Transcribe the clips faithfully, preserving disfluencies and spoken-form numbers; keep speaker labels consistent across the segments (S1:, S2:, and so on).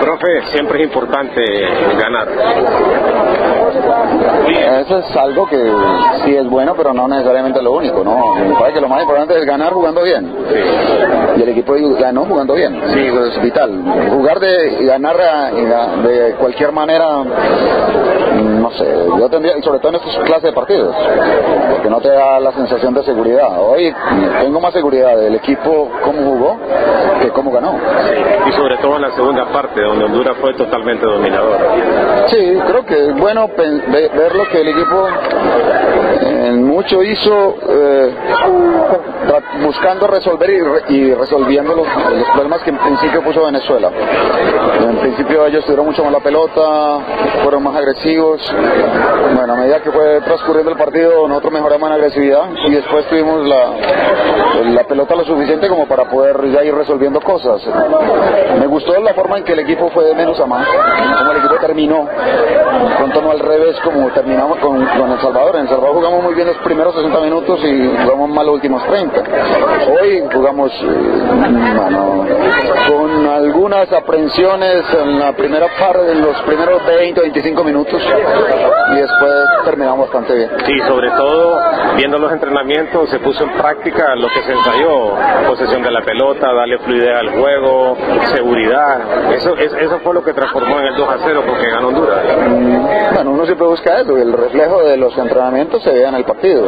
S1: Profe, siempre es importante ganar.
S2: Eso es algo que sí es bueno, pero no necesariamente lo único, ¿no? Me parece que lo más importante es ganar jugando bien.
S1: Sí.
S2: Y el equipo ganó jugando bien. Sí, eso es vital. Jugar de ganar de cualquier manera, no sé, yo tendría, sobre todo en estos clases de partidos, porque no te da la sensación de seguridad. Hoy tengo más seguridad del equipo cómo jugó que cómo ganó.
S1: Sí. Y sobre todo en la segunda parte, donde Honduras fue totalmente dominador.
S2: Sí, creo que es bueno ver lo que el equipo en mucho hizo, eh, buscando resolver y, re, y resolviendo los, los problemas que en principio puso Venezuela. En principio ellos tuvieron mucho más la pelota, fueron más agresivos. Bueno, a medida que fue transcurriendo el partido, nosotros mejoramos en agresividad y después tuvimos la, la pelota lo suficiente como para poder ya ir resolviendo cosas. Me gustó la forma en que el equipo fue de menos a más, como el equipo terminó, con tono al revés como terminamos con, con El Salvador. En El Salvador jugamos muy bien los primeros sesenta minutos y jugamos mal los últimos treinta. Hoy jugamos, bueno, con algunas aprensiones en la primera parte, en los primeros veinte o veinticinco minutos, y después terminamos bastante bien.
S1: Sí, sobre todo viendo los entrenamientos se puso en práctica lo que se ensayó: posesión de la pelota, darle fluidez al juego, seguridad. Eso, es, eso fue lo que transformó en el dos a cero porque ganó Honduras.
S2: Bueno, uno siempre busca eso, el reflejo de los entrenamientos se ve en el partido.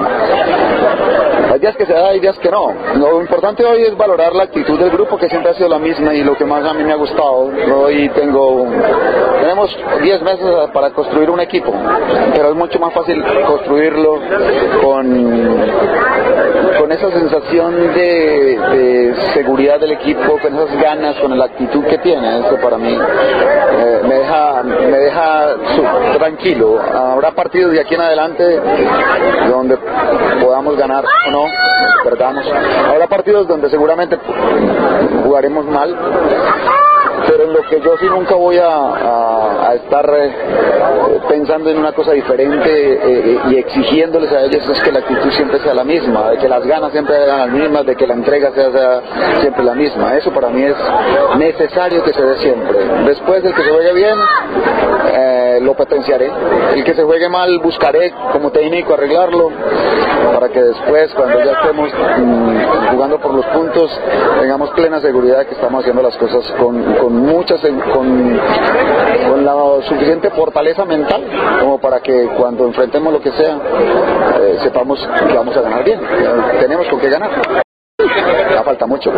S2: Hay días que se da, hay días que no. Lo importante hoy es valorar la actitud del grupo, que siempre ha sido la misma, y lo que más a mí me ha gustado. Hoy tengo, tenemos diez meses para construir un equipo, pero es mucho más fácil construirlo con, con esa sensación de, de seguridad del equipo, con esas ganas, con la actitud que tiene. Eso para mí eh, me deja, me deja su, tranquilo. Habrá partidos de aquí en adelante donde podamos ganar o no, perdamos. Habrá partidos donde seguramente jugaremos mal, pero en lo que yo sí nunca voy a, a, a estar eh, pensando en una cosa diferente eh, y exigiéndoles a ellos es que la actitud siempre sea la misma, de que las ganas siempre sean las mismas, de que la entrega sea, sea siempre la misma. Eso para mí es necesario que se dé siempre. Después, el que se juegue bien, eh, lo potenciaré. El que se juegue mal, buscaré como técnico arreglarlo, para que después, cuando ya estemos mmm, jugando por los puntos, tengamos plena seguridad de que estamos haciendo las cosas con, con muchas, con, con la suficiente fortaleza mental como para que cuando enfrentemos lo que sea, eh, sepamos que vamos a ganar bien. Tenemos con qué ganar. Ya falta mucho.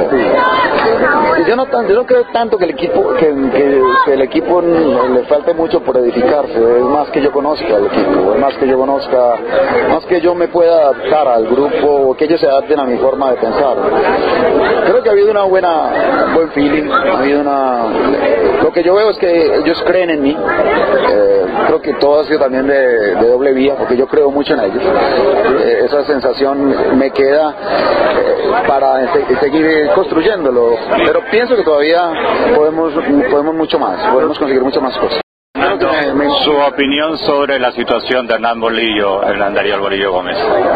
S2: Y yo no tan, yo no creo tanto que el equipo que, que, que el equipo le falte mucho por edificarse. Es más que yo conozca al equipo, es más que yo conozca, más que yo me pueda adaptar al grupo, que ellos se adapten a mi forma de pensar. Creo que ha habido una buena buen feeling, ha habido una, lo que yo veo es que ellos creen en mí. Eh, creo que todo ha sido también de, de doble vía, porque yo creo mucho en ellos. Eh, esa sensación me queda eh, para seguir construyéndolo, pero pienso que todavía podemos podemos mucho más, podemos conseguir mucho más cosas.
S3: Su opinión sobre la situación de Hernán Bolillo, Hernán Darío Bolillo Gómez.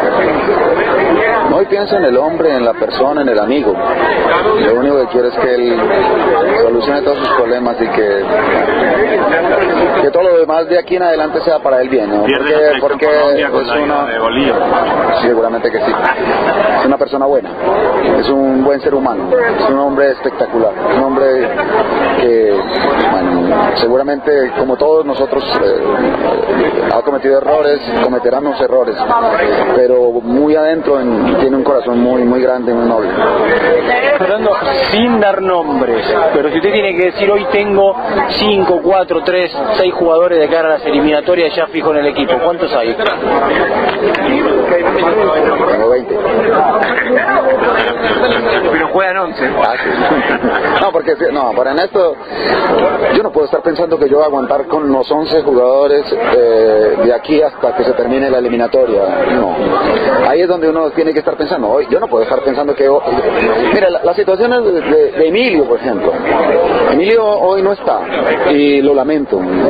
S2: Hoy pienso en el hombre, en la persona, en el amigo. Lo único que quiero es que él solucione todos sus problemas y que que todo lo demás de aquí en adelante sea para él bien, ¿no? Porque, porque es una... Seguramente que sí. Es una persona buena, es un buen ser humano, es un hombre espectacular, un hombre que, bueno, seguramente como todos nosotros eh, ha cometido errores, cometerá unos errores, pero muy adentro en, tiene un corazón muy muy grande, muy noble.
S4: Fernando, sin dar nombres, pero si usted tiene que decir hoy tengo cinco, cuatro, tres, seis jugadores de cara a las eliminatorias ya fijo en el equipo, ¿cuántos hay?
S2: Tengo veinte.
S4: Pero juegan once.
S2: Ah, sí. No, porque no, para en esto yo no puedo estar pensando que yo voy a aguantar con los once jugadores eh, de aquí hasta que se termine la eliminatoria. No. Ahí es donde uno tiene que estar pensando. Hoy yo no puedo estar pensando que hoy, mira, la, la situación es de, de, de Emilio, por ejemplo. Emilio hoy no está y lo lamento.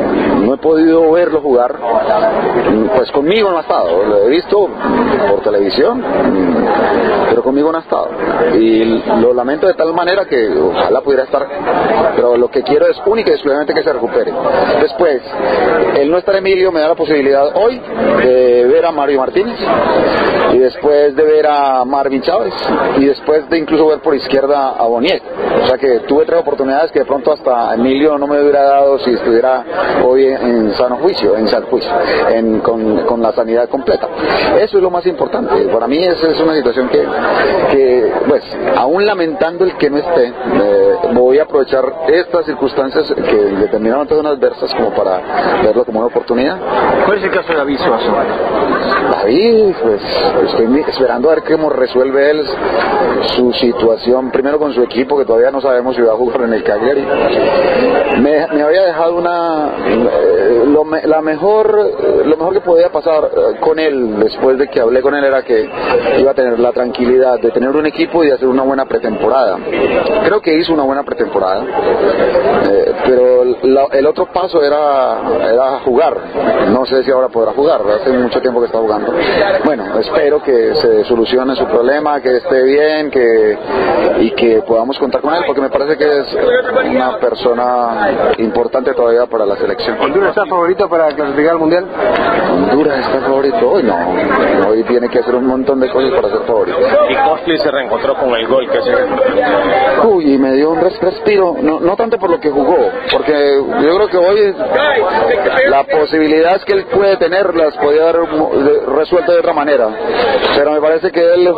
S2: no he podido verlo jugar, pues conmigo no ha estado, lo he visto por televisión, pero conmigo no ha estado, y lo lamento de tal manera que ojalá pudiera estar, pero lo que quiero es única y exclusivamente que se recupere. Después, el no estar Emilio me da la posibilidad hoy de ver a Mario Martínez, y después de ver a Marvin Chávez, y después de incluso ver por izquierda a Boniek. O sea que tuve tres oportunidades que de pronto hasta Emilio no me hubiera dado si estuviera hoy en sano juicio, en sano juicio, en, con, con la sanidad completa. Eso es lo más importante. Para mí esa es una situación que, que pues, aún lamentando el que no esté, eh, voy a aprovechar estas circunstancias que determinaron todas unas adversas como para verlo como una oportunidad.
S4: ¿Cuál es el caso de David Suazo?
S2: David, pues estoy esperando a ver cómo resuelve él su situación, primero con su equipo, que todavía no sabemos si va a jugar en el Cagliari. Me, me había dejado una eh, lo, la mejor lo mejor que podía pasar eh, con él después de que hablé con él era que iba a tener la tranquilidad de tener un equipo y de hacer una buena pretemporada. Creo que hizo una buena pretemporada, eh, pero la, el otro paso era, era jugar. No sé si ahora podrá jugar, hace mucho tiempo que está jugando. Bueno, espero que se solucione su problema, que esté bien, que y que podamos contar con él, porque me parece que es una persona importante todavía para la selección.
S4: ¿Honduras está favorito para clasificar al Mundial?
S2: Honduras está favorito hoy, no. Hoy tiene que hacer un montón de cosas para ser favorito.
S1: Y Costly se reencontró con el gol que se...
S2: Uy, y me dio un respiro, no, no tanto por lo que jugó, porque yo creo que hoy la posibilidad es que él puede tener, las podía haber resuelto de otra manera, pero me parece que él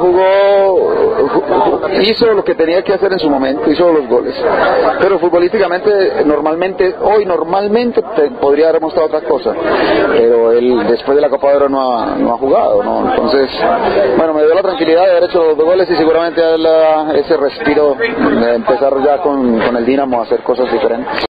S2: jugó, hizo lo que tenía que hacer en su momento, hizo los goles, pero futbolísticamente normalmente, hoy normalmente te podría haber mostrado otra cosa, pero él después de la Copa de Oro no ha, no ha jugado, ¿no? Entonces, bueno, me dio la tranquilidad de haber hecho los dos goles y seguramente la, ese respiro de empezar ya con, con el Dinamo a hacer cosas diferentes.